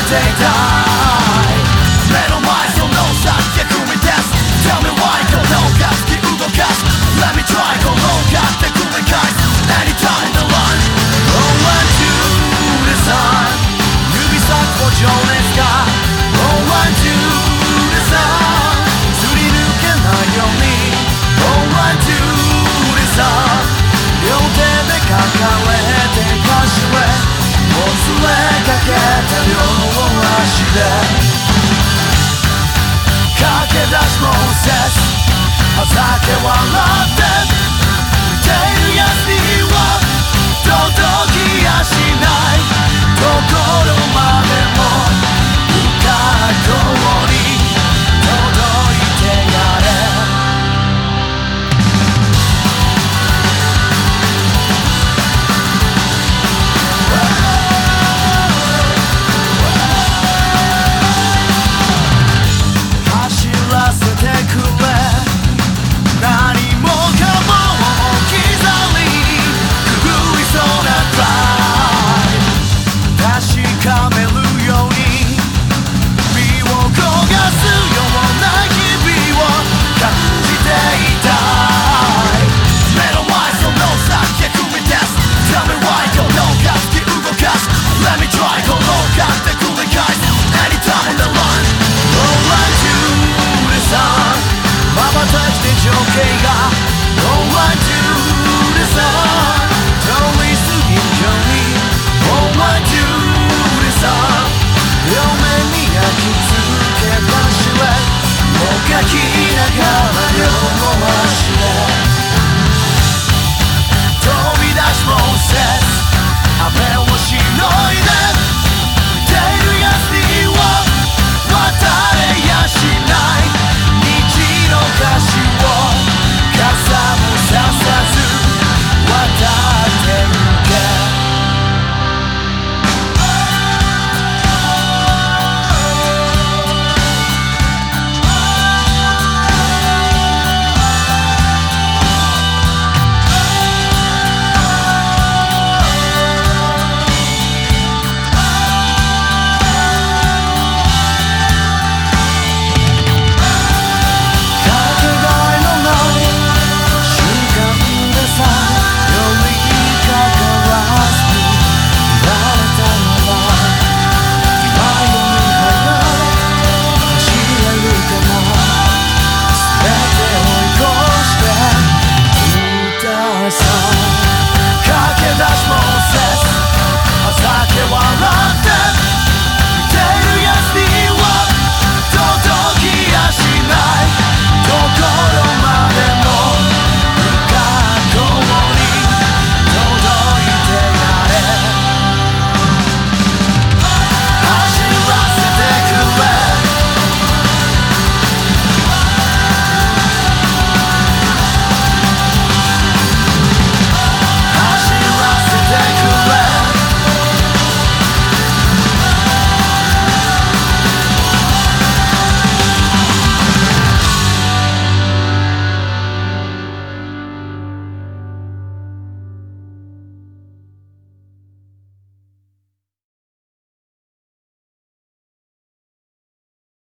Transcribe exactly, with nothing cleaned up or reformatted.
ていたい目の前その先へ踏み出す Tell me why このが突き動かす Let me try 転がって繰り返す Anytime on the line Oh I do the sun 指先も情熱が Oh I do the sun すり抜けないように Oh I do the sun 両手で抱えて走れもつれかけた両足で駆け出しもせずはざけ笑って見ているやつには届きやしないところまでも深いとこに届いてやれきながらよ